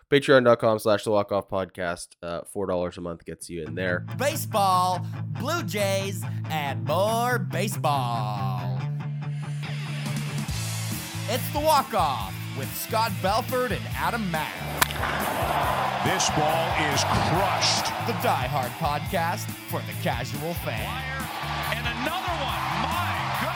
Patreon.com/the Walk Off Podcast. $4 a month gets you in there. Baseball, Blue Jays, and more baseball. It's the Walk Off with Scott Belford and Adam Mack. This ball is crushed. The Die Hard podcast for the casual fan. And another one. My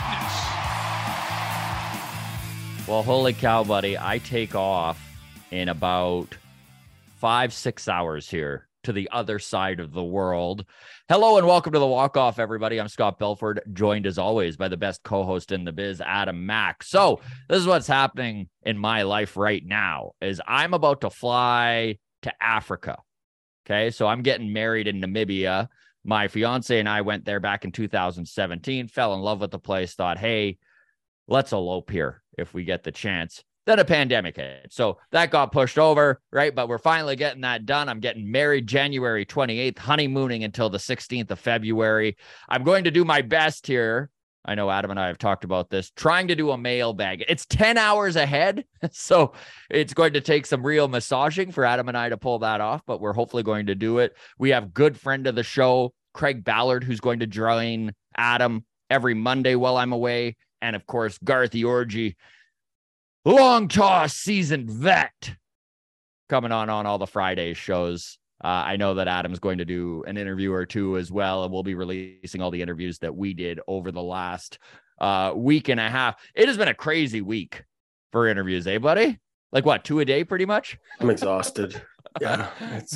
goodness. Well, holy cow, buddy. I take off in about 5-6 hours here to the other side of the world. Hello and welcome to the Walk Off, everybody. I'm Scott Belford, joined as always by the best co-host in the biz, Adam Mack. So this is what's happening in my life right now is I'm about to fly to Africa. Okay, so I'm getting married in Namibia. My fiance and I went there back in 2017, fell in love with the place, thought, hey, let's elope here if we get the chance. Then a pandemic hit. So that got pushed over, right? But we're finally getting that done. I'm getting married January 28th, honeymooning until the 16th of February. I'm going to do my best here. I know Adam and I have talked about this, trying to do a mailbag. It's 10 hours ahead. So it's going to take some real massaging for Adam and I to pull that off, but we're hopefully going to do it. We have good friend of the show, Craig Ballard, who's going to join Adam every Monday while I'm away. And of course, Garth Iorgi, long toss seasoned vet, coming on all the Friday shows. I know that Adam's going to do an interview or two as well, and we'll be releasing all the interviews that we did over the last week and a half. It has been a crazy week for interviews, eh, buddy? Like what, 2 a day pretty much? I'm exhausted. Yeah,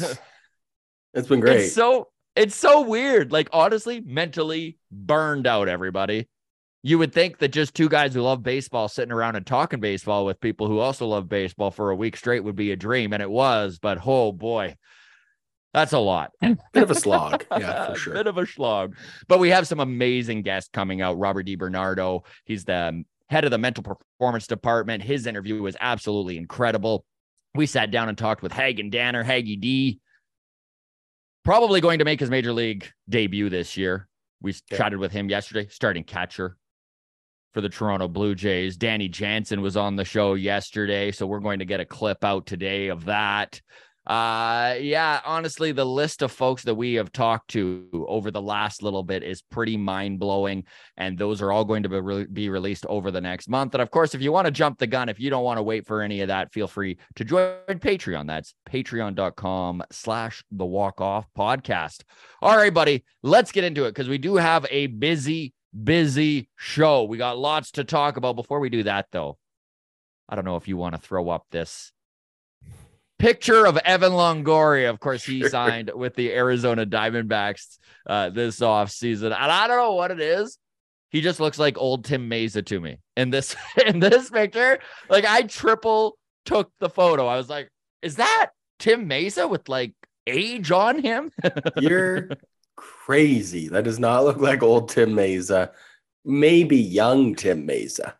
it's been great. It's so weird. Like, honestly, mentally burned out, everybody. You would think that just two guys who love baseball sitting around and talking baseball with people who also love baseball for a week straight would be a dream, and it was, but oh boy, that's a lot. Bit of a slog. Yeah, for sure. Bit of a slog. But we have some amazing guests coming out. Robert DiBernardo, he's the head of the mental performance department. His interview was absolutely incredible. We sat down and talked with Hagen Danner, Haggy D, probably going to make his major league debut this year. We chatted with him yesterday, starting catcher for the Toronto Blue Jays. Danny Jansen was on the show yesterday, so we're going to get a clip out today of that. Honestly, the list of folks that we have talked to over the last little bit is pretty mind-blowing, and those are all going to be released over the next month. And of course, if you want to jump the gun, if you don't want to wait for any of that, feel free to join Patreon. That's patreon.com/the Walk Off Podcast. All right, buddy, let's get into it because we do have a busy show. We got lots to talk about. Before we do that, though, I don't know if you want to throw up this picture of Evan Longoria. Of course, he signed with the Arizona Diamondbacks this offseason. And I don't know what it is. He just looks like old Tim Mesa to me in this picture. Like, I triple took the photo. I was like, is that Tim Mesa with like age on him? You're crazy. That does not look like old Tim Mesa. Maybe young Tim Mesa.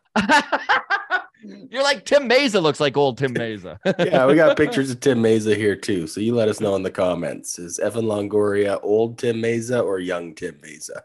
You're like, Tim Mesa looks like old Tim Mesa. Yeah, we got pictures of Tim Mesa here too. So you let us know in the comments. Is Evan Longoria old Tim Mesa or young Tim Mesa?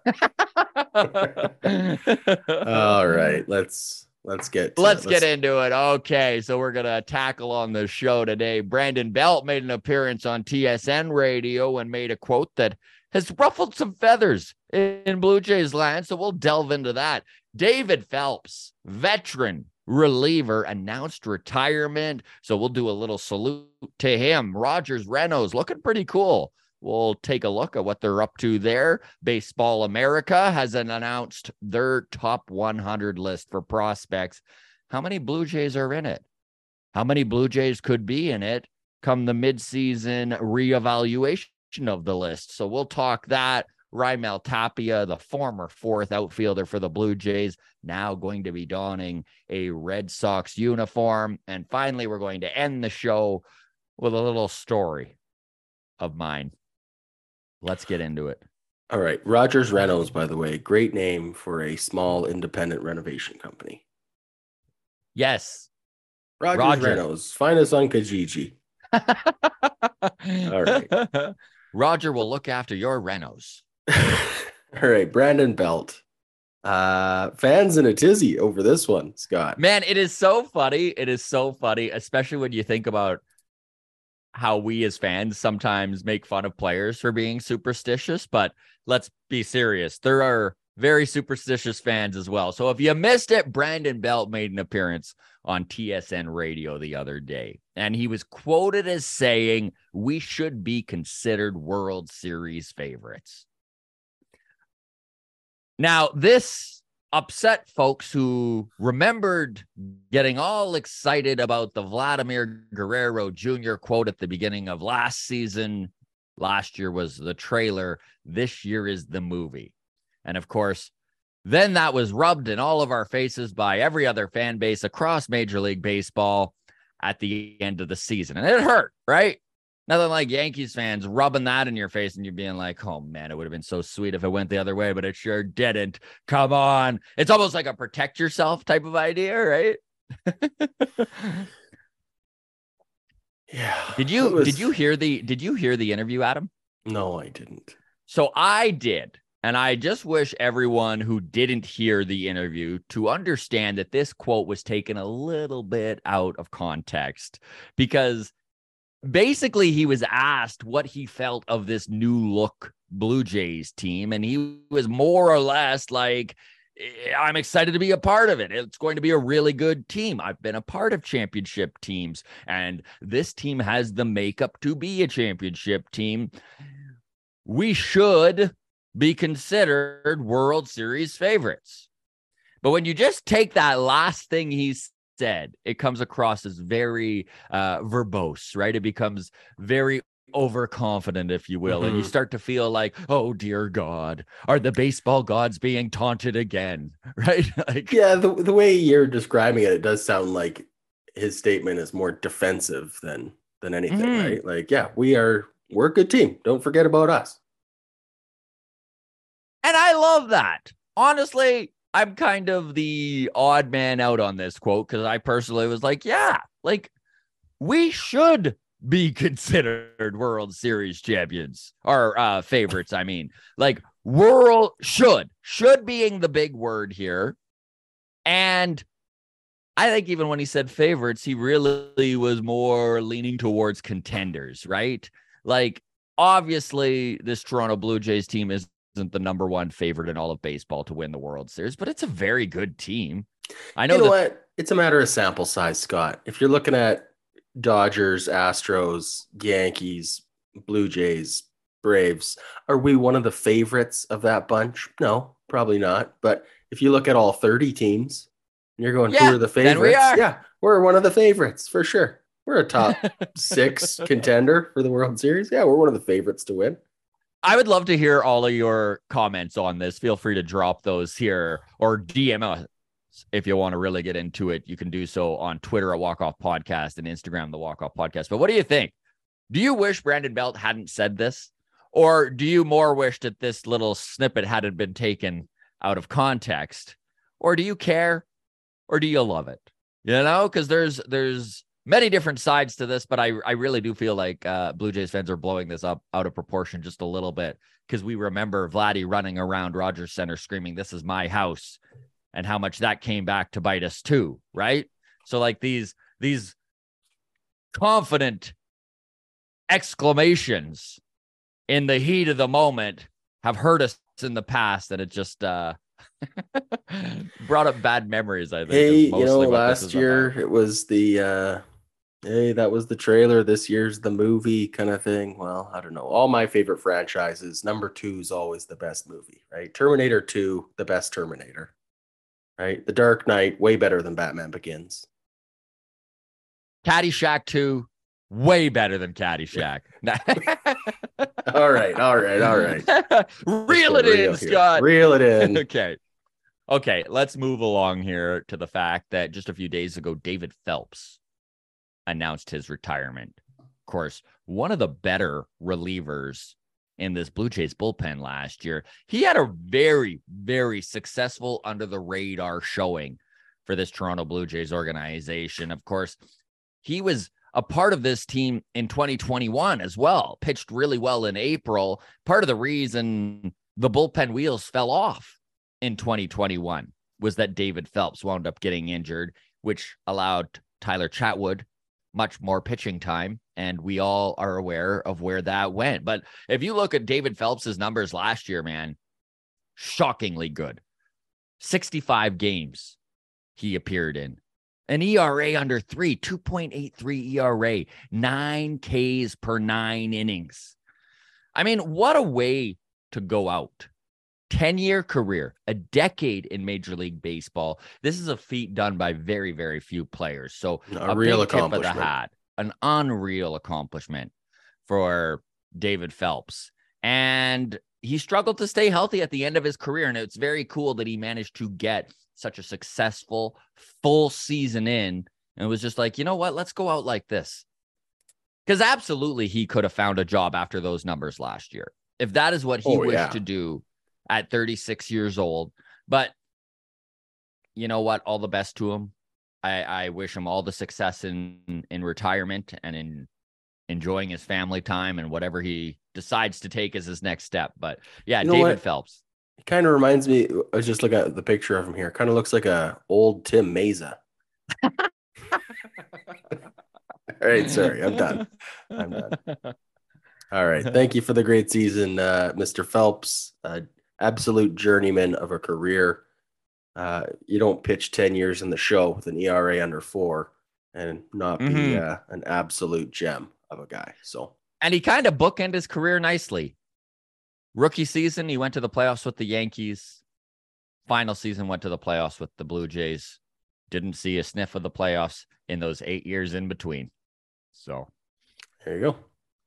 All right, let's get into it. Okay, so we're gonna tackle on the show today. Brandon Belt made an appearance on TSN radio and made a quote that has ruffled some feathers in Blue Jays land, so we'll delve into that. David Phelps, veteran reliever, announced retirement, so we'll do a little salute to him. Rogers Reynolds looking pretty cool. We'll take a look at what they're up to there. Baseball America has announced their top 100 list for prospects. How many Blue Jays are in it? How many Blue Jays could be in it come the midseason reevaluation of the list? So we'll talk that. Raimel Tapia, the former fourth outfielder for the Blue Jays, now going to be donning a Red Sox uniform. And finally, we're going to end the show with a little story of mine. Let's get into it. All right. Rogers Reynolds, by the way, great name for a small independent renovation company. Yes. Rogers Reynolds. Find us on Kijiji. All right. Roger will look after your renos. All right. Brandon Belt. Fans in a tizzy over this one, Scott. Man, it is so funny. It is so funny, especially when you think about how we as fans sometimes make fun of players for being superstitious, but let's be serious. There are very superstitious fans as well. So if you missed it, Brandon Belt made an appearance on TSN radio the other day, and he was quoted as saying, "We should be considered World Series favorites." Now, this upset folks who remembered getting all excited about the Vladimir Guerrero Jr. quote at the beginning of last season. Last year was the trailer. This year is the movie. And of course, then that was rubbed in all of our faces by every other fan base across Major League Baseball at the end of the season. And it hurt, right? Nothing like Yankees fans rubbing that in your face and you being like, oh man, it would have been so sweet if it went the other way, but it sure didn't. Come on. It's almost like a protect yourself type of idea, right? Yeah. Did you hear the interview, Adam? No, I didn't. So I did. And I just wish everyone who didn't hear the interview to understand that this quote was taken a little bit out of context, because basically he was asked what he felt of this new look Blue Jays team. And he was more or less like, I'm excited to be a part of it. It's going to be a really good team. I've been a part of championship teams, and this team has the makeup to be a championship team. We should be considered World Series favorites. But when you just take that last thing he said, it comes across as very verbose, right? It becomes very overconfident, if you will. And you start to feel like, oh, dear God, are the baseball gods being taunted again? Right? Like, yeah, the way you're describing it, it does sound like his statement is more defensive than anything, right? Like, yeah, we're a good team. Don't forget about us. And I love that. Honestly, I'm kind of the odd man out on this quote, because I personally was like, yeah, like we should be considered World Series champions or favorites. I mean, like world should being the big word here. And I think even when he said favorites, he really was more leaning towards contenders, right? Like, obviously, this Toronto Blue Jays team isn't the number one favorite in all of baseball to win the World Series, but it's a very good team. I know, what? It's a matter of sample size, Scott. If you're looking at Dodgers, Astros, Yankees, Blue Jays, Braves, are we one of the favorites of that bunch? No, probably not. But if you look at all 30 teams, and you're going, who are the favorites? Yeah, we're one of the favorites for sure. We're a top 6 contender for the World Series. Yeah, we're one of the favorites to win. I would love to hear all of your comments on this. Feel free to drop those here or DM us if you want to really get into it. You can do so on Twitter at Walk Off Podcast and Instagram, the Walk Off Podcast. But what do you think? Do you wish Brandon Belt hadn't said this? Or do you more wish that this little snippet hadn't been taken out of context? Or do you care? Or do you love it? You know, because there's many different sides to this, but I really do feel like Blue Jays fans are blowing this up out of proportion just a little bit, because we remember Vladdy running around Rogers Center screaming, "This is my house," and how much that came back to bite us too, right? So like these confident exclamations in the heat of the moment have hurt us in the past, and it just brought up bad memories, I think. Hey, you know, last year it was the hey, that was the trailer. This year's the movie kind of thing. Well, I don't know. All my favorite franchises, number 2 is always the best movie, right? Terminator 2, the best Terminator, right? The Dark Knight, way better than Batman Begins. Caddyshack 2, way better than Caddyshack. All right. Reel it in, Scott. Reel it in. Okay, let's move along here to the fact that just a few days ago, David Phelps announced his retirement. Of course, one of the better relievers in this Blue Jays bullpen last year. He had a very, very successful under the radar showing for this Toronto Blue Jays organization. Of course, he was a part of this team in 2021 as well, pitched really well in April. Part of the reason the bullpen wheels fell off in 2021 was that David Phelps wound up getting injured, which allowed Tyler Chatwood much more pitching time and we all are aware of where that went. But if you look at David Phelps's numbers last year, man, shockingly good. 65 games he appeared in. An ERA under 3, 2.83 ERA, 9 Ks per 9 innings. I mean, what a way to go out. 10-year career, a decade in Major League Baseball. This is a feat done by very, very few players. So a real big tip of the accomplishment. hat, an unreal accomplishment for David Phelps. And he struggled to stay healthy at the end of his career. And it's very cool that he managed to get such a successful full season in. And it was just like, you know what? Let's go out like this. Because absolutely he could have found a job after those numbers last year. If that is what he wished to do at 36 years old. But you know what? All the best to him. I wish him all the success in retirement and in enjoying his family time and whatever he decides to take as his next step. But yeah, you know David Phelps. It kind of reminds me, I was just looking at the picture of him here. Kind of looks like a old Tim Mesa. All right, sorry, I'm done. All right, thank you for the great season, Mr. Phelps. Absolute journeyman of a career. You don't pitch 10 years in the show with an ERA under 4 and not be an absolute gem of a guy. And he kind of bookended his career nicely. Rookie season, he went to the playoffs with the Yankees. Final season, went to the playoffs with the Blue Jays. Didn't see a sniff of the playoffs in those 8 years in between. So there you go.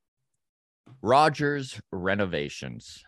Rogers renovations.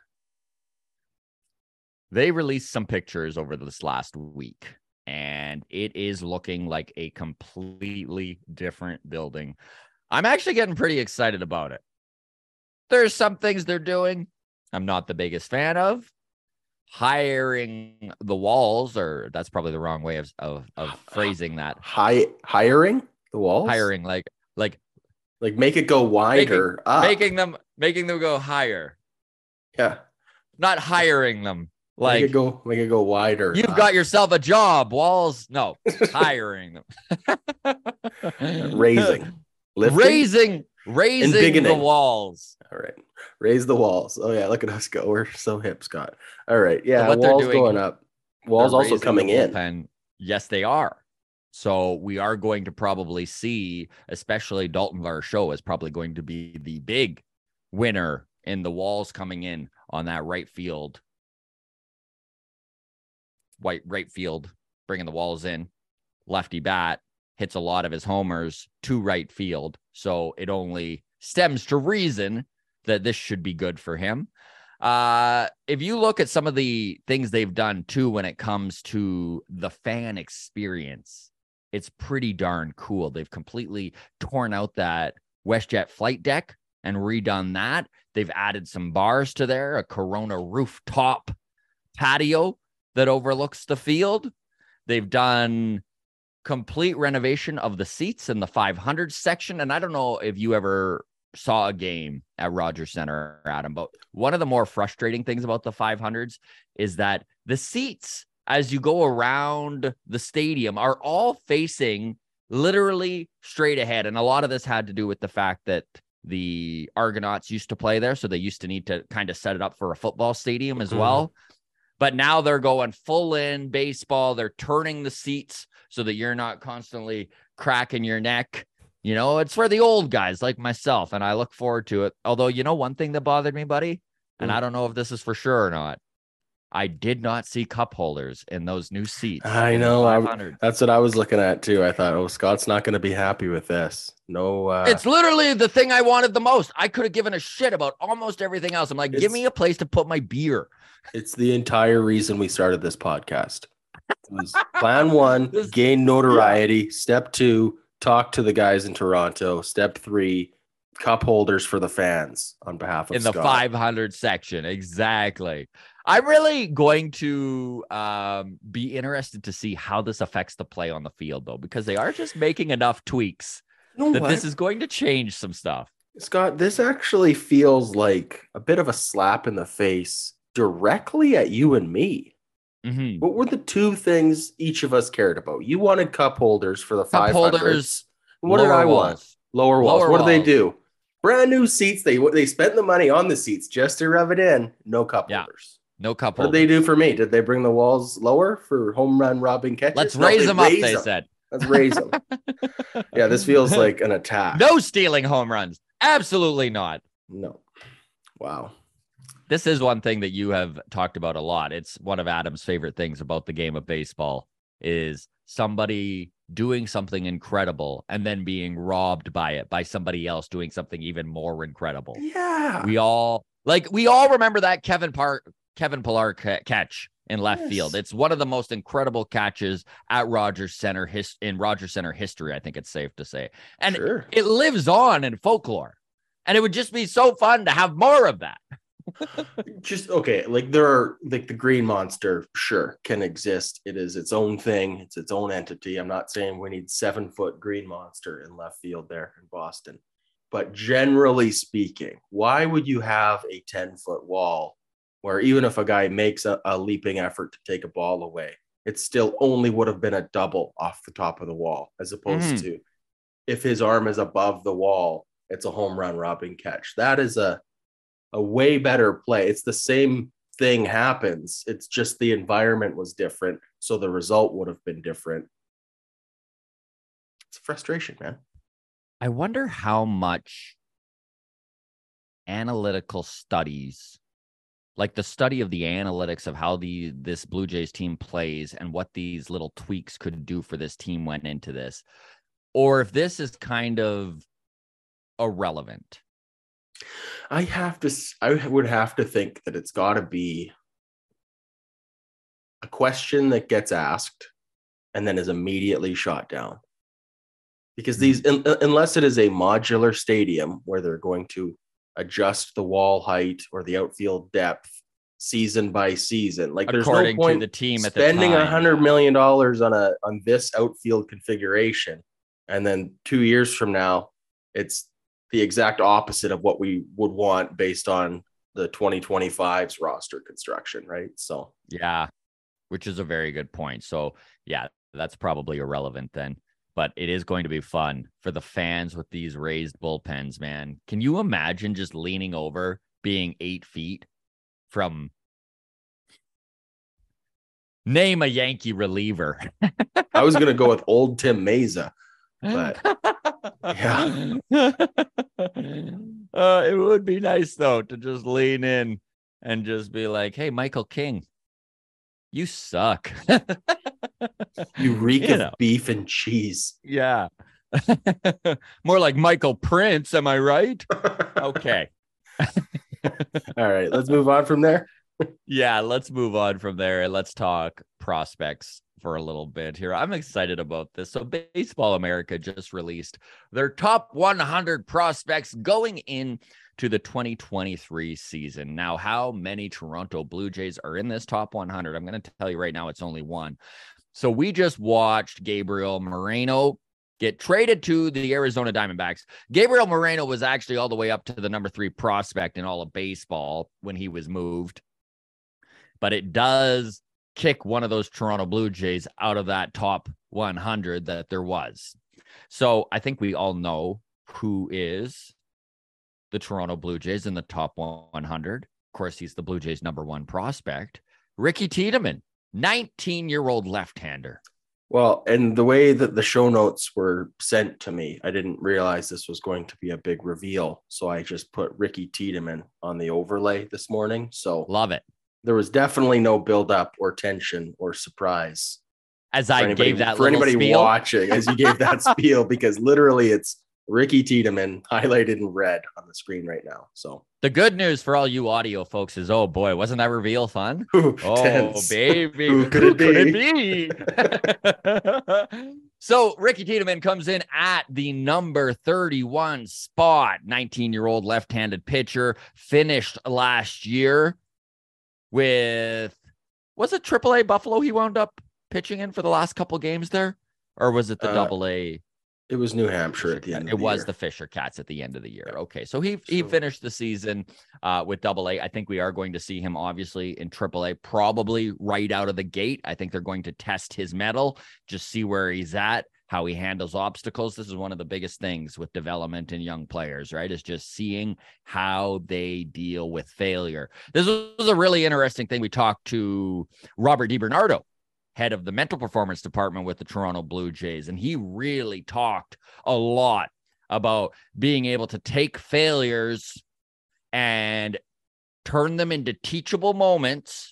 They released some pictures over this last week, and it is looking like a completely different building. I'm actually getting pretty excited about it. There's some things they're doing I'm not the biggest fan of. Hiring the walls, or that's probably the wrong way of phrasing that. Hiring the walls? Hiring, like make it go wider up. Making them go higher. Yeah. Not hiring them. Make it go wider. You've got yourself a job. Walls, no. Hiring them. Raising. Lifting? Raising the walls. All right. Raise the walls. Oh, yeah. Look at us go. We're so hip, Scott. All right. Yeah. So walls going up. Walls also coming in. Yes, they are. So we are going to probably see, especially Dalton Varsho is probably going to be the big winner in the walls coming in on that right field, bringing the walls in. Lefty bat hits a lot of his homers to right field. So it only stems to reason that this should be good for him. If you look at some of the things they've done too, when it comes to the fan experience, it's pretty darn cool. They've completely torn out that WestJet flight deck and redone that. They've added some bars to there, a Corona rooftop patio that overlooks the field. They've done complete renovation of the seats in the 500 section. And I don't know if you ever saw a game at Rogers Center, Adam, but one of the more frustrating things about the 500s is that the seats, as you go around the stadium, are all facing literally straight ahead. And a lot of this had to do with the fact that the Argonauts used to play there, so they used to need to kind of set it up for a football stadium as well. But now they're going full in baseball. They're turning the seats so that you're not constantly cracking your neck. You know, it's for the old guys like myself, and I look forward to it. Although, you know, one thing that bothered me, buddy, and I don't know if this is for sure or not, I did not see cup holders in those new seats. I know. That's what I was looking at too. I thought, oh, Scott's not going to be happy with this. No. It's literally the thing I wanted the most. I could have given a shit about almost everything else. I'm like, give me a place to put my beer. It's the entire reason we started this podcast. It was plan 1, gain notoriety. Yeah. Step 2, talk to the guys in Toronto. Step 3, cup holders for the fans on behalf of in Scott. The 500 section. Exactly. I'm really going to be interested to see how this affects the play on the field, though, because they are just making enough tweaks this is going to change some stuff. Scott, this actually feels like a bit of a slap in the face directly at you and me. Mm-hmm. What were the 2 things each of us cared about? You wanted cup holders for the 500s. Holders. What did I want? Lower walls. Lower What do they walls. do? Brand new seats. They spent the money on the seats just to rub it in. No cup Yeah. holders. No cup What did holders. they do for me? Did they bring the walls lower for home run robbing catches? Let's No, raise they them up, raised they them. said. Let's raise them. Yeah, this feels like an attack. No stealing home runs. Absolutely not. No. Wow. This is one thing that you have talked about a lot. It's one of Adam's favorite things about the game of baseball is somebody doing something incredible and then being robbed by it by somebody else doing something even more incredible. Yeah. We all remember that Kevin Pillar catch in left field. It's one of the most incredible catches at Rogers Center in Rogers Center history, I think it's safe to say. And Sure. it lives on in folklore. And it would just be so fun to have more of that. Just okay, like there are like the green monster, sure, can exist. It is its own thing, it's its own entity. I'm not saying we need 7-foot green monster in left field there in Boston. But generally speaking, why would you have a 10-foot wall where even if a guy makes a leaping effort to take a ball away, it still only would have been a double off the top of the wall, as opposed to if his arm is above the wall, it's a home run robbing catch. That is a way better play. It's the same thing happens. It's just the environment was different, so the result would have been different. It's a frustration, man. I wonder how much analytical studies, like the study of the analytics of how this Blue Jays team plays and what these little tweaks could do for this team went into this, or if this is kind of irrelevant. I would have to think that it's got to be a question that gets asked and then is immediately shot down. Because unless it is a modular stadium where they're going to adjust the wall height or the outfield depth season by season, like there's no point to the team at spending the time. $100 million on this outfield configuration, and then 2 years from now, it's the exact opposite of what we would want based on the 2025's roster construction, right? So yeah, which is a very good point. So yeah, that's probably irrelevant then. But it is going to be fun for the fans with these raised bullpens, man. Can you imagine just leaning over, being 8 feet from... Name a Yankee reliever. I was going to go with old Tim Meza, but yeah. It would be nice, though, to just lean in and just be like, hey, Michael King, you suck. You reek of beef and cheese. Yeah. More like Michael Prince, am I right? Okay. All right, let's move on from there. Yeah, let's move on from there and let's talk prospects for a little bit here. I'm excited about this. So Baseball America just released their top 100 prospects going into the 2023 season. Now, how many Toronto Blue Jays are in this top 100? I'm going to tell you right now, it's only one. So we just watched Gabriel Moreno get traded to the Arizona Diamondbacks. Gabriel Moreno was actually all the way up to the number 3 prospect in all of baseball when he was moved. But it does kick one of those Toronto Blue Jays out of that top 100 that there was. So I think we all know who is the Toronto Blue Jays in the top 100. Of course, he's the Blue Jays' number 1 prospect, Ricky Tiedemann, 19-year-old left-hander. Well, and the way that the show notes were sent to me, I didn't realize this was going to be a big reveal. So I just put Ricky Tiedemann on the overlay this morning. So love it. There was definitely no buildup or tension or surprise. As I gave that for anybody spiel. watching, as you gave that spiel, because literally it's Ricky Tiedemann highlighted in red on the screen right now. So the good news for all you audio folks is, oh boy, wasn't that reveal fun? Ooh, oh tense. Baby, Who could it be? So Ricky Tiedemann comes in at the number 31 spot. 19-year-old left-handed pitcher, finished last year with, was it AAA Buffalo he wound up pitching in for the last couple games there? Or was it the AA? It was New Hampshire at the end of the year. It was the Fisher Cats at the end of the year. Okay, so he finished the season with AA. I think we are going to see him, obviously, in AAA, probably right out of the gate. I think they're going to test his mettle, just see where he's at, how he handles obstacles. This is one of the biggest things with development in young players, right? Is just seeing how they deal with failure. This was a really interesting thing. We talked to Robert DiBernardo, head of the mental performance department with the Toronto Blue Jays, and he really talked a lot about being able to take failures and turn them into teachable moments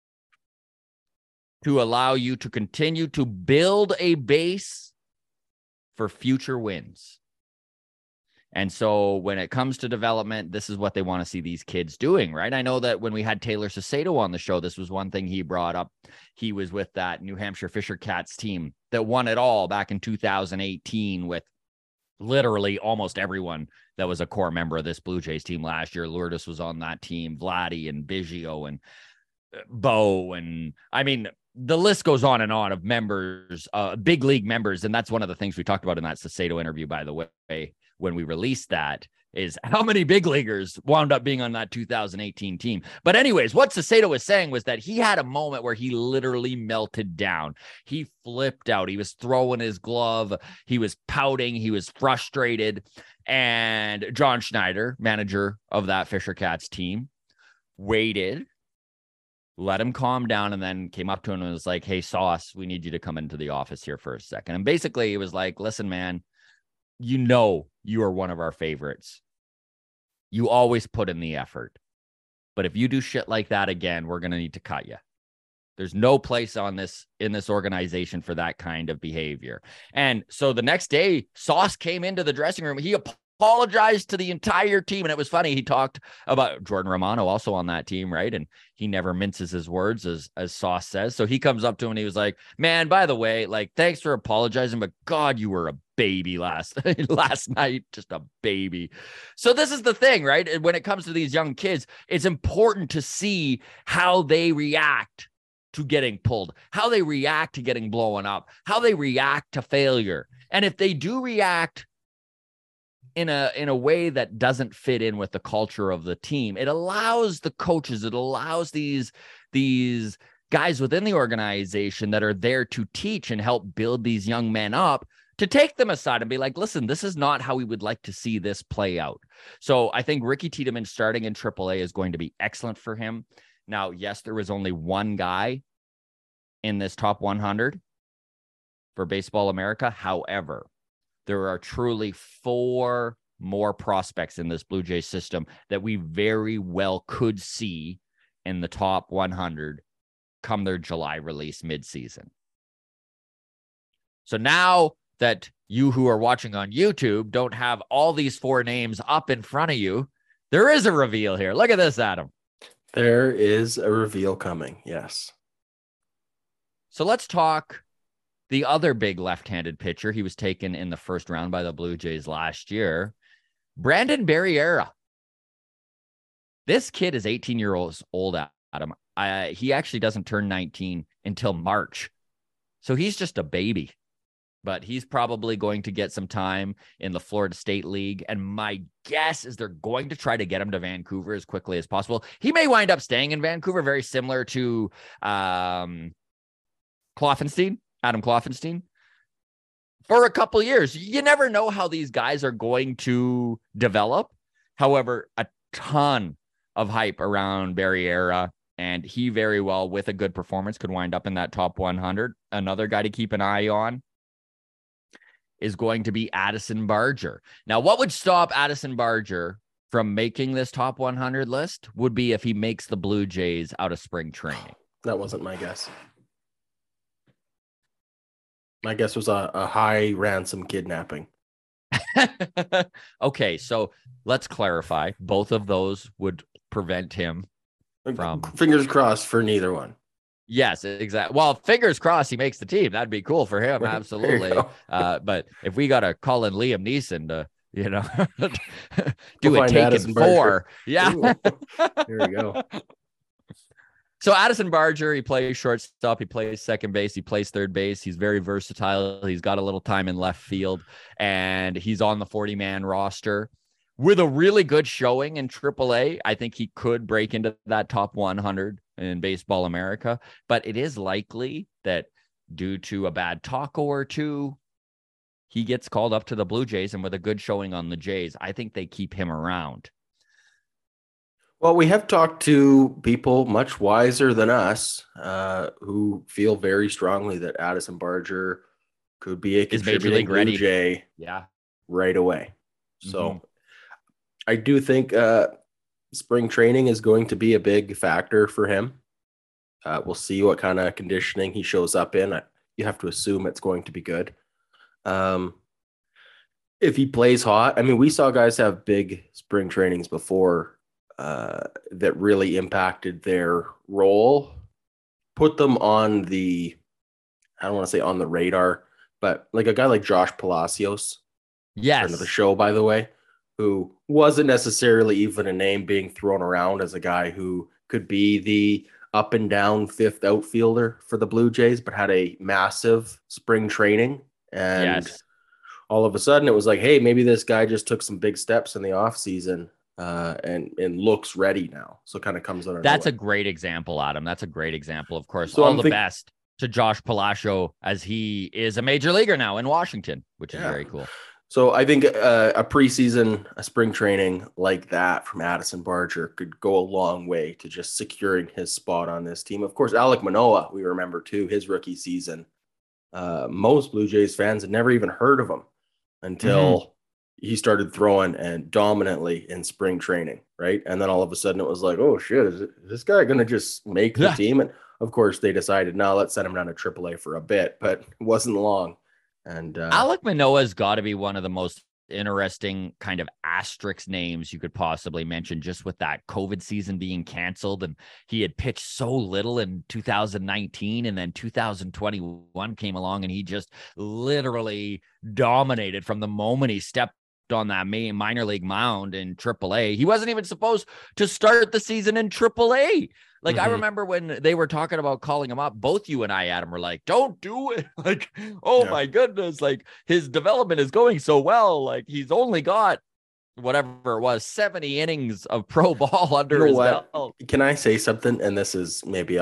to allow you to continue to build a base for future wins. And so when it comes to development, this is what they want to see these kids doing, right? I know that when we had Taylor Sacedo on the show, this was one thing he brought up. He was with that New Hampshire Fisher Cats team that won it all back in 2018 with literally almost everyone that was a core member of this Blue Jays team last year. Lourdes was on that team, Vladdy and Biggio and Bo. And I mean, the list goes on and on of members, big league members. And that's one of the things we talked about in that Sacedo interview, by the way, when we released that, is how many big leaguers wound up being on that 2018 team. But anyways, what Sacedo was saying was that he had a moment where he literally melted down. He flipped out. He was throwing his glove. He was pouting. He was frustrated. And John Schneider, manager of that Fisher Cats team, waited, let him calm down, and then came up to him and was like, "Hey, Sauce, we need you to come into the office here for a second." And basically it was like, "Listen, man, you know you are one of our favorites. You always put in the effort. But if you do shit like that again, we're going to need to cut you. There's no place in this organization for that kind of behavior." And so the next day, Sauce came into the dressing room. He apologized to the entire team. And it was funny. He talked about Jordan Romano also on that team, right? And he never minces his words, as Sauce says. So he comes up to him and he was like, "Man, by the way, like, thanks for apologizing, but God, you were a baby last night, just a baby." So this is the thing, right? When it comes to these young kids, it's important to see how they react to getting pulled, how they react to getting blown up, how they react to failure. And if they do react in a way that doesn't fit in with the culture of the team, it allows the coaches, it allows these guys within the organization that are there to teach and help build these young men up to take them aside and be like, "Listen, this is not how we would like to see this play out." So I think Ricky Tiedemann starting in AAA is going to be excellent for him. Now, yes, there was only one guy in this top 100 for Baseball America. However, there are truly 4 more prospects in this Blue Jays system that we very well could see in the top 100 come their July release midseason. So now that you who are watching on YouTube don't have all these 4 names up in front of you, there is a reveal here. Look at this, Adam. There is a reveal coming. Yes. So let's talk the other big left-handed pitcher. He was taken in the first round by the Blue Jays last year, Brandon Barriera. This kid is 18 years old, Adam. He actually doesn't turn 19 until March. So he's just a baby. But he's probably going to get some time in the Florida State League. And my guess is they're going to try to get him to Vancouver as quickly as possible. He may wind up staying in Vancouver, very similar to Adam Kloffenstein, for a couple years. You never know how these guys are going to develop. However, a ton of hype around Barriera, and he very well, with a good performance, could wind up in that top 100. Another guy to keep an eye on is going to be Addison Barger. Now, what would stop Addison Barger from making this top 100 list would be if he makes the Blue Jays out of spring training. That wasn't my guess. My guess was a high ransom kidnapping. Okay, so let's clarify. Both of those would prevent him from... Fingers crossed for neither one. Yes, exactly. Well, fingers crossed he makes the team. That'd be cool for him. Absolutely. But if we got to call in Liam Neeson to, do a Taken 4. Yeah. Here we go. So Addison Barger, he plays shortstop, he plays second base, he plays third base. He's very versatile. He's got a little time in left field, and he's on the 40-man roster with a really good showing in AAA. I think he could break into that top 100 in Baseball America, but it is likely that due to a bad taco or two, he gets called up to the Blue Jays, and with a good showing on the Jays, I think they keep him around. Well, we have talked to people much wiser than us who feel very strongly that Addison Barger could be a Is Major contributing League Blue ready? Jay right away. So I do think spring training is going to be a big factor for him. We'll see what kind of conditioning he shows up in. You have to assume it's going to be good. If he plays hot, I mean, we saw guys have big spring trainings before that really impacted their role, put them on the, I don't want to say on the radar, but like a guy like Josh Palacios, friend of the show, by the way, who wasn't necessarily even a name being thrown around as a guy who could be the up and down fifth outfielder for the Blue Jays, but had a massive spring training. And all of a sudden it was like, hey, maybe this guy just took some big steps in the off season and looks ready now. So kind of comes out of That's nowhere. A great example, Adam. That's a great example. Of course, so all the best to Josh Palacio as he is a major leaguer now in Washington, which is very cool. So I think a preseason, a spring training like that from Addison Barger could go a long way to just securing his spot on this team. Of course, Alek Manoah, we remember too, his rookie season. Most Blue Jays fans had never even heard of him until he started throwing and dominantly in spring training, right? And then all of a sudden it was like, oh shit, is this guy going to just make the team? And of course they decided, no, let's send him down to AAA for a bit, but it wasn't long. And Alek Manoah's got to be one of the most interesting kind of asterisk names you could possibly mention, just with that COVID season being canceled, and he had pitched so little in 2019, and then 2021 came along and he just literally dominated from the moment he stepped on that minor league mound in AAA. He wasn't even supposed to start the season in AAA. Like, I remember when they were talking about calling him up, both you and I, Adam, were like, don't do it. Like, my goodness, like his development is going so well. Like, he's only got whatever it was, 70 innings of pro ball under his belt. Can I say something? And this is maybe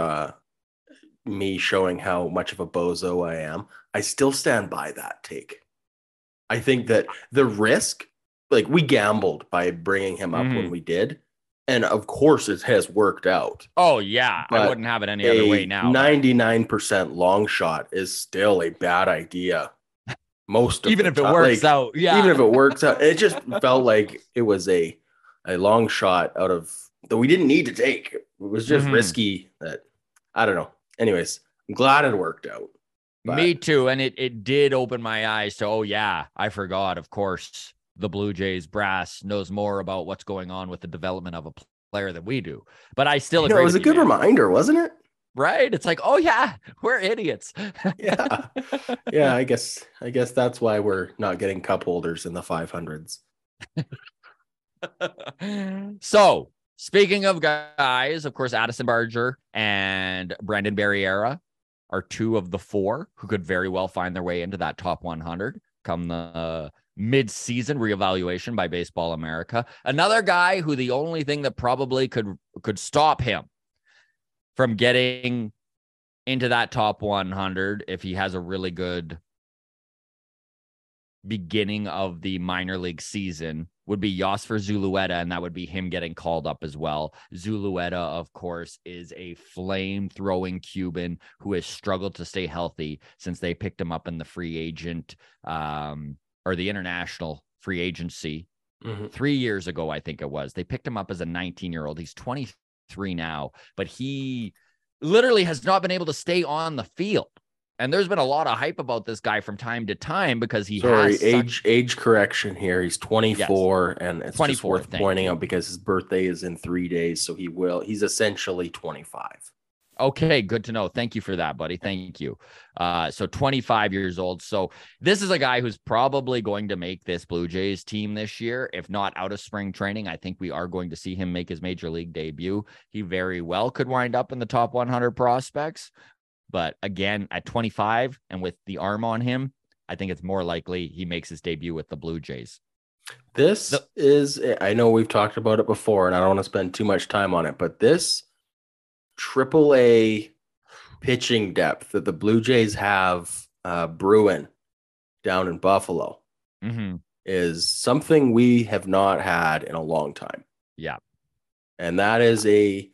me showing how much of a bozo I am. I still stand by that take. I think that the risk, like, we gambled by bringing him up when we did. And of course it has worked out. Oh yeah. I wouldn't have it any other way now. 99% long shot is still a bad idea. Most of even if it works out. Yeah. Even if it works out. It just felt like it was a long shot out of that we didn't need to take. It was just risky that, I don't know. Anyways, I'm glad it worked out. But me too. And it did open my eyes to, I forgot, of course. The Blue Jays brass knows more about what's going on with the development of a player than we do. But I still agree. It was a good reminder, wasn't it? Right? It's like, we're idiots. Yeah. I guess that's why we're not getting cup holders in the 500s. So, speaking of guys, of course, Addison Barger and Brandon Barriera are two of the four who could very well find their way into that top 100 come the mid-season reevaluation by Baseball America. Another guy who the only thing that probably could stop him from getting into that top 100 if he has a really good beginning of the minor league season would be Yosfer Zulueta, and that would be him getting called up as well. Zulueta, of course, is a flame-throwing Cuban who has struggled to stay healthy since they picked him up in the free agent or the international free agency 3 years ago, I think it was. They picked him up as a 19-year-old. He's 23 now, but he literally has not been able to stay on the field. And there's been a lot of hype about this guy from time to time because he has age correction here. He's 24, and it's 24, just worth pointing out because his birthday is in 3 days, so he's essentially 25. Okay, good to know. Thank you for that, buddy. Thank you. So 25 years old. So this is a guy who's probably going to make this Blue Jays team this year, if not out of spring training. I think we are going to see him make his major league debut. He very well could wind up in the top 100 prospects. But again, at 25 and with the arm on him, I think it's more likely he makes his debut with the Blue Jays. This is, I know we've talked about it before, and I don't want to spend too much time on it, but this AAA pitching depth that the Blue Jays have brewing down in Buffalo Mm-hmm. is something we have not had in a long time. Yeah. And that is you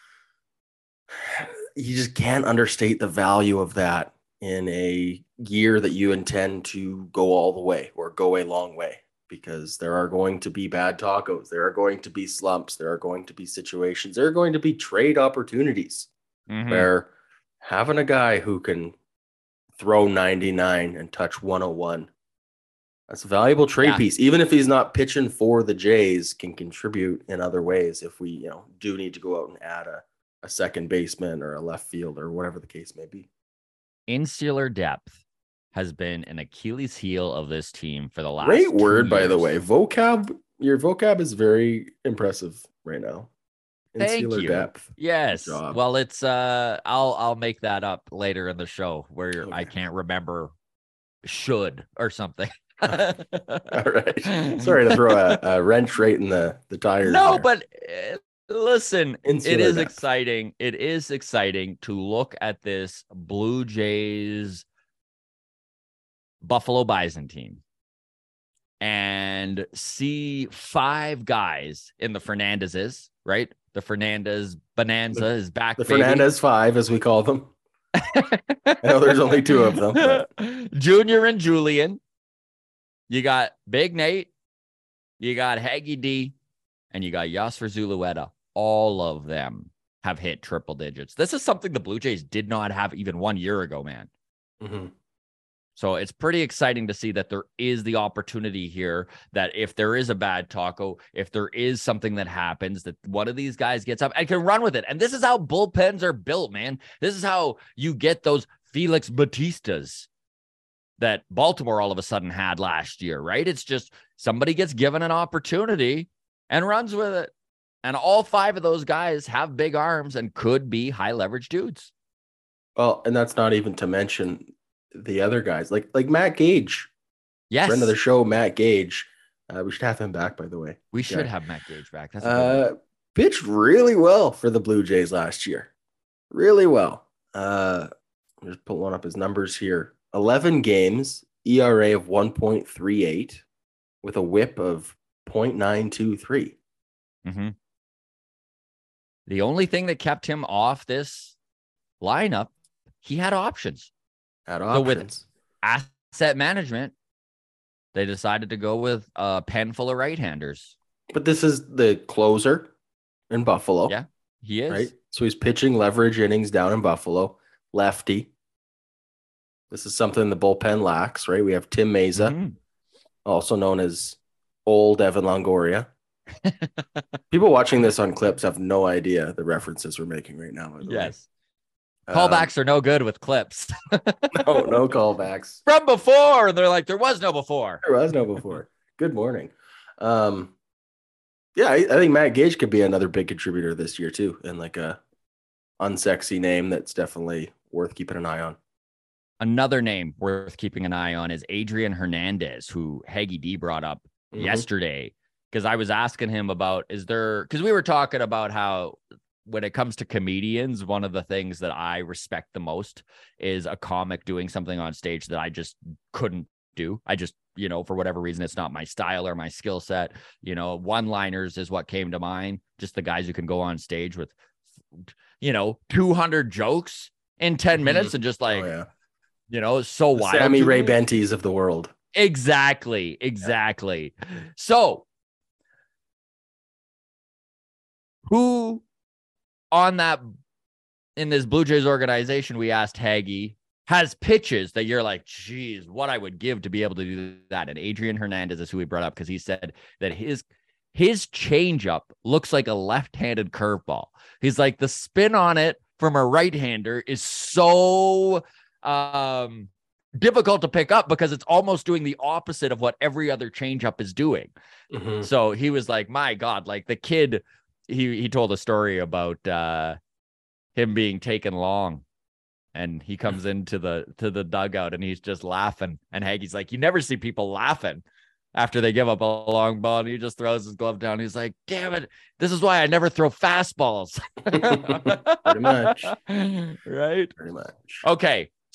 just can't understate the value of that in a year that you intend to go all the way or go a long way, because there are going to be bad tacos. There are going to be slumps. There are going to be situations. There are going to be trade opportunities where having a guy who can throw 99 and touch 101, that's a valuable trade piece. Even if he's not pitching for the Jays, can contribute in other ways if we, do need to go out and add a second baseman or a left field or whatever the case may be. Insular depth has been an Achilles heel of this team for the last Great word, 2 by the years. way. Vocab, your vocab is very impressive right now. Thank Insular you. depth. Yes. Good job. Well, it's I'll make that up later in the show where I can't remember should or something. All right. Sorry to throw a wrench right in the tires. No, there. but listen, Insular it is depth. exciting. It is exciting to look at this Blue Jays Buffalo Bison team and see 5 guys in the Fernandezes, right? The Fernandez Bonanza is back. The baby. Fernandez 5, as we call them. I know there's only 2 of them. But... Junior and Julian. You got Big Nate. You got Haggy D. And you got Yasser Zulueta. All of them have hit triple digits. This is something the Blue Jays did not have even 1 year ago, man. Mm-hmm. So it's pretty exciting to see that there is the opportunity here that if there is a bad taco, if there is something that happens, that one of these guys gets up and can run with it. And this is how bullpens are built, man. This is how you get those Felix Batistas that Baltimore all of a sudden had last year, right? It's just somebody gets given an opportunity and runs with it. And all 5 of those guys have big arms and could be high leverage dudes. Well, and that's not even to mention the other guys like Matt Gage. Yes. Friend of the show, Matt Gage. We should have him back, by the way. We should have Matt Gage back. That's pitched really well for the Blue Jays last year. Really well. Just put one up his numbers here. 11 games, ERA of 1.38 with a whip of 0.923. Mm-hmm. The only thing that kept him off this lineup, he had options. So with asset management, they decided to go with a pen full of right-handers. But this is the closer in Buffalo. Yeah, he is. Right? So he's pitching leverage innings down in Buffalo. Lefty. This is something the bullpen lacks, right? We have Tim Meza, also known as old Evan Longoria. People watching this on clips have no idea the references we're making right now. By the way. Callbacks are no good with clips. No callbacks. From before. And they're like, there was no before. There was no before. Good morning. I think Matt Gage could be another big contributor this year too. And like a unsexy name that's definitely worth keeping an eye on. Another name worth keeping an eye on is Adrian Hernandez, who Haggy D brought up yesterday. Because I was asking him about, because we were talking about how when it comes to comedians, one of the things that I respect the most is a comic doing something on stage that I just couldn't do. I just, for whatever reason, it's not my style or my skill set. One-liners is what came to mind. Just the guys who can go on stage with, 200 jokes in 10 minutes and just like, so wild. Sammy Ray Benties of the world. Exactly. So who in this Blue Jays organization, we asked Haggy, has pitches that you're like, geez, what I would give to be able to do that. And Adrian Hernandez is who we brought up because he said that his changeup looks like a left-handed curveball. He's like, the spin on it from a right-hander is so difficult to pick up because it's almost doing the opposite of what every other changeup is doing. Mm-hmm. So he was like, my God, like the kid, he told a story about him being taken long, and he comes into the dugout and he's just laughing. And Haggy's like, you never see people laughing after they give up a long ball, and he just throws his glove down. He's like, damn it, this is why I never throw fastballs. Pretty much. Right? Pretty much. Okay.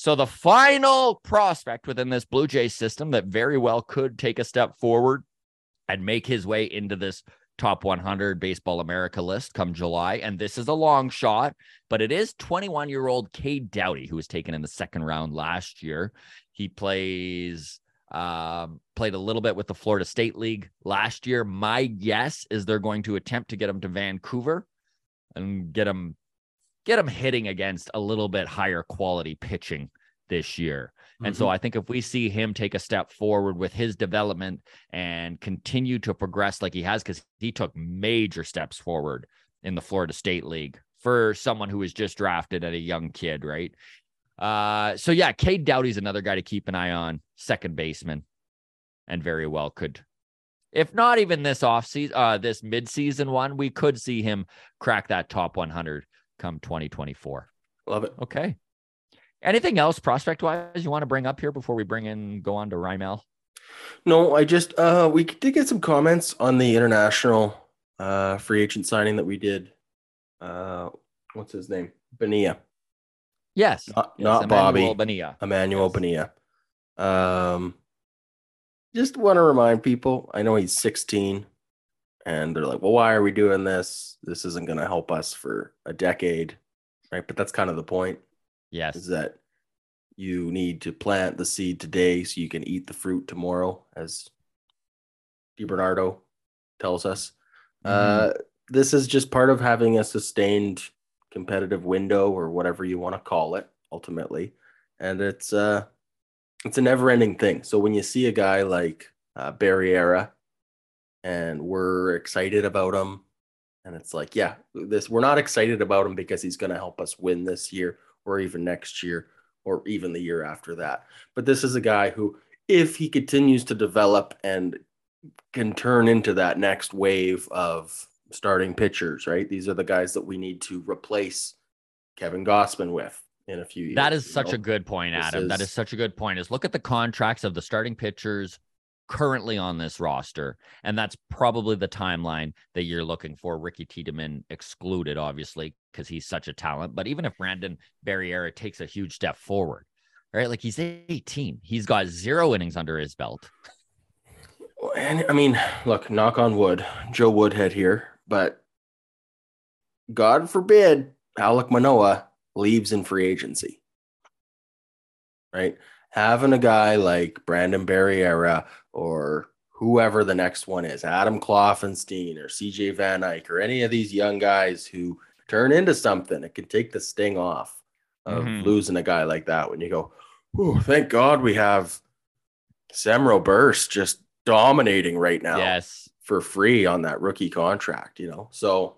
So the final prospect within this Blue Jays system that very well could take a step forward and make his way into this top 100 Baseball America list come July. And this is a long shot, but it is 21-year-old Cade Doughty, who was taken in the second round last year. He played a little bit with the Florida State League last year. My guess is they're going to attempt to get him to Vancouver and get him hitting against a little bit higher quality pitching this year. And so I think if we see him take a step forward with his development and continue to progress like he has, because he took major steps forward in the Florida State League for someone who was just drafted at a young kid, right? So yeah, Cade Doughty's another guy to keep an eye on, second baseman, and very well could, if not even this offseason, this midseason one, we could see him crack that top 100 come 2024. Love it. Okay. Anything else prospect-wise you want to bring up here before we go on to Rymel? No, I just we did get some comments on the international free agent signing that we did. What's his name? Bonilla. Yes. Not Bobby. Bonilla. Emmanuel Bonilla. Just want to remind people, I know he's 16, and they're like, well, why are we doing this? This isn't going to help us for a decade, right? But that's kind of the point. Yes. Is that you need to plant the seed today so you can eat the fruit tomorrow, as DiBernardo tells us. This is just part of having a sustained competitive window, or whatever you want to call it, ultimately. And it's a never-ending thing. So when you see a guy like Barriera, and we're excited about him, and it's like, yeah, we're not excited about him because he's going to help us win this year, or even next year, or even the year after that. But this is a guy who, if he continues to develop and can turn into that next wave of starting pitchers, right? These are the guys that we need to replace Kevin Gausman with in a few years. That is such a good point, Adam. That is such a good point. Is look at the contracts of the starting pitchers currently on this roster, and that's probably the timeline that you're looking for. Ricky Tiedemann excluded, obviously, because he's such a talent. But even if Brandon Barriera takes a huge step forward, right? Like, he's 18. He's got 0 innings under his belt. And I mean, look, knock on wood, Joe Woodhead here, but God forbid Alek Manoah leaves in free agency, right? Having a guy like Brandon Barriera, or whoever the next one is, Adam Kloffenstein or CJ Van Eyck, or any of these young guys who turn into something, it can take the sting off of losing a guy like that when you go, oh, thank God we have Semro Burst just dominating right now. Yes. For free on that rookie contract, so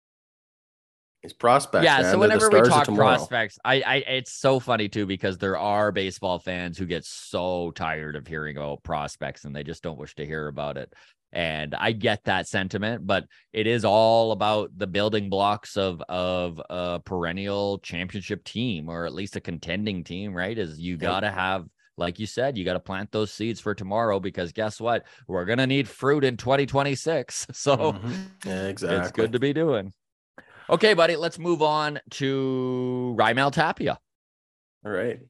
his prospects. Yeah, man, so whenever we talk tomorrow. prospects, I it's so funny too, because there are baseball fans who get so tired of hearing about prospects and they just don't wish to hear about it. And I get that sentiment, but it is all about the building blocks of a perennial championship team, or at least a contending team, right? Is you got to have, like you said, you got to plant those seeds for tomorrow, because guess what? We're going to need fruit in 2026. So yeah, exactly. It's good to be doing. Okay, buddy, let's move on to Rymel Tapia. All right.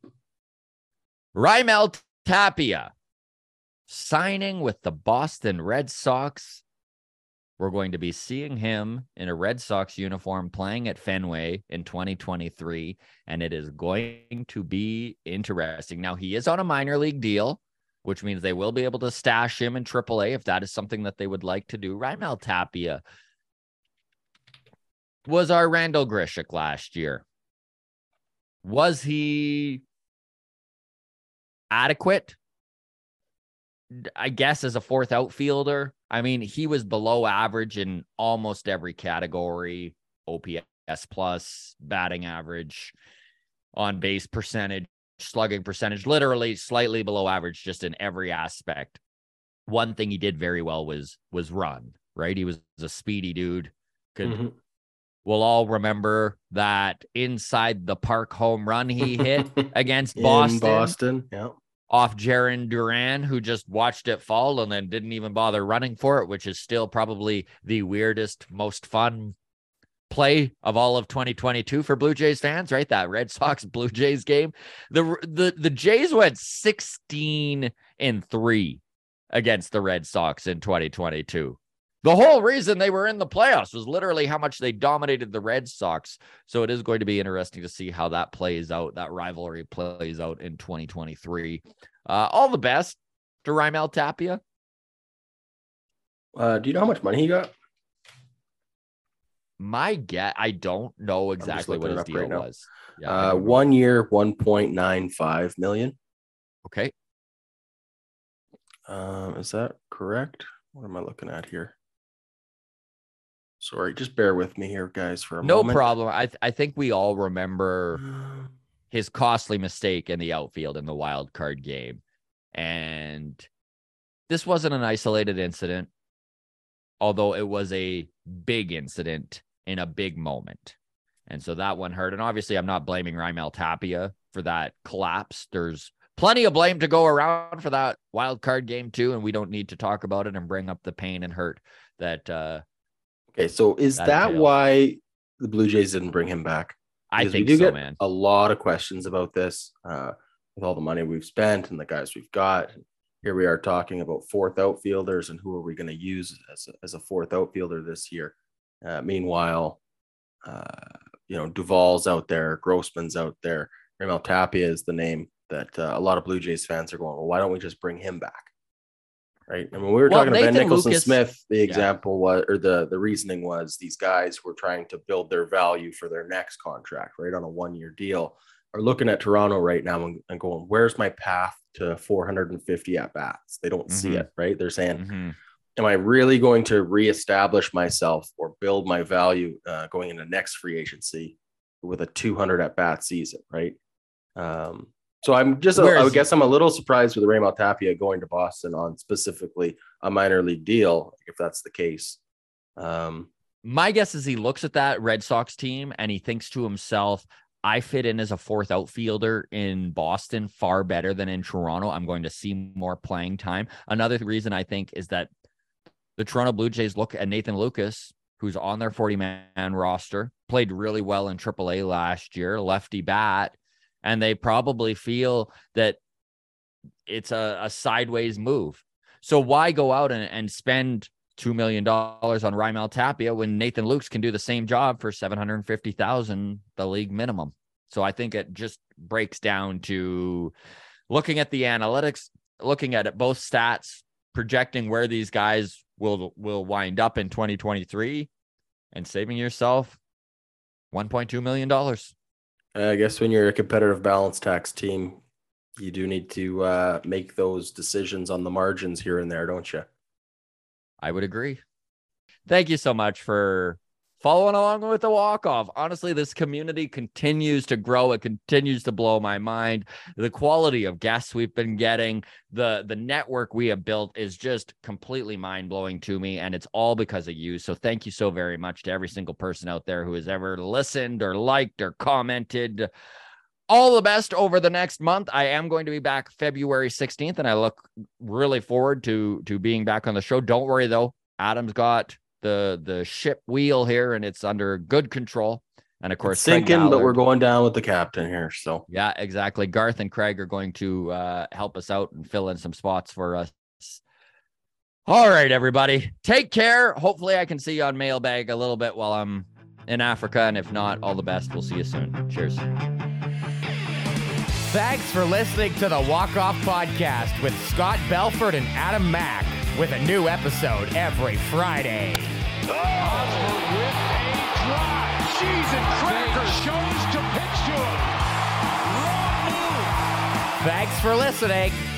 Rymel Tapia signing with the Boston Red Sox. We're going to be seeing him in a Red Sox uniform playing at Fenway in 2023, and it is going to be interesting. Now, he is on a minor league deal, which means they will be able to stash him in AAA if that is something that they would like to do. Rymel Tapia was our Randall Grichuk last year. Was he adequate? I guess as a fourth outfielder. I mean, he was below average in almost every category: OPS plus, batting average, on base percentage, slugging percentage, literally slightly below average just in every aspect. One thing he did very well was run, right? He was a speedy dude. We'll all remember that inside the park home run he hit against Boston. In Boston, yeah. Off Jarren Duran, who just watched it fall and then didn't even bother running for it, which is still probably the weirdest, most fun play of all of 2022 for Blue Jays fans, right? That Red Sox Blue Jays game. The Jays went 16-3 against the Red Sox in 2022. The whole reason they were in the playoffs was literally how much they dominated the Red Sox. So it is going to be interesting to see how that plays out, that rivalry plays out in 2023. All the best to Raimel Tapia. Do you know how much money he got? My guess, I don't know exactly what his deal was. Yeah, 1 year, $1.95 million. Okay. Is that correct? What am I looking at here? Sorry, just bear with me here, guys, for a moment. No problem. I think we all remember his costly mistake in the outfield in the wild card game. And this wasn't an isolated incident, although it was a big incident in a big moment. And so that one hurt. And obviously, I'm not blaming Raimel Tapia for that collapse. There's plenty of blame to go around for that wild card game, too. And we don't need to talk about it and bring up the pain and hurt that. Okay, so is that why the Blue Jays didn't bring him back? Because I think we do so, get man. A lot of questions about this with all the money we've spent and the guys we've got. Here we are talking about fourth outfielders and who are we going to use as a fourth outfielder this year. Meanwhile, Duvall's out there, Grossman's out there. Raimel Tapia is the name that a lot of Blue Jays fans are going, well, why don't we just bring him back? Right. And when we were talking to Ben Nicholson-Smith, the example was, or the reasoning was, these guys were trying to build their value for their next contract, right, on a 1-year deal, are looking at Toronto right now and going, where's my path to 450 at bats? They don't see it, right? They're saying, am I really going to reestablish myself or build my value going into next free agency with a 200 at bat season, right? So I'm just, I guess I'm a little surprised with Raimel Tapia going to Boston on specifically a minor league deal, if that's the case. My guess is he looks at that Red Sox team and he thinks to himself, I fit in as a fourth outfielder in Boston far better than in Toronto. I'm going to see more playing time. Another reason I think is that the Toronto Blue Jays look at Nathan Lucas, who's on their 40-man roster, played really well in AAA last year, lefty bat, and they probably feel that it's a sideways move. So why go out and spend $2 million on Raimel Tapia when Nathan Lukes can do the same job for $750,000, the league minimum? So I think it just breaks down to looking at the analytics, looking at it, both stats, projecting where these guys will wind up in 2023 and saving yourself $1.2 million. I guess when you're a competitive balance tax team, you do need to make those decisions on the margins here and there, don't you? I would agree. Thank you so much for following along with the walk-off. Honestly, this community continues to grow. It continues to blow my mind. The quality of guests we've been getting, the network we have built is just completely mind-blowing to me, and it's all because of you. So thank you so very much to every single person out there who has ever listened or liked or commented. All the best over the next month. I am going to be back February 16th, and I look really forward to being back on the show. Don't worry, though. Adam's got the ship wheel here, and it's under good control. And, of course, it's sinking, but we're going down with the captain here. So, yeah, exactly. Garth and Craig are going to help us out and fill in some spots for us. All right, everybody. Take care. Hopefully, I can see you on Mailbag a little bit while I'm in Africa. And if not, all the best. We'll see you soon. Cheers. Thanks for listening to the Walk Off Podcast with Scott Belford and Adam Mack, with a new episode every Friday. Osborne with a drive. Cheese and crackers. Shows to pitch to him. Wrong move. Thanks for listening.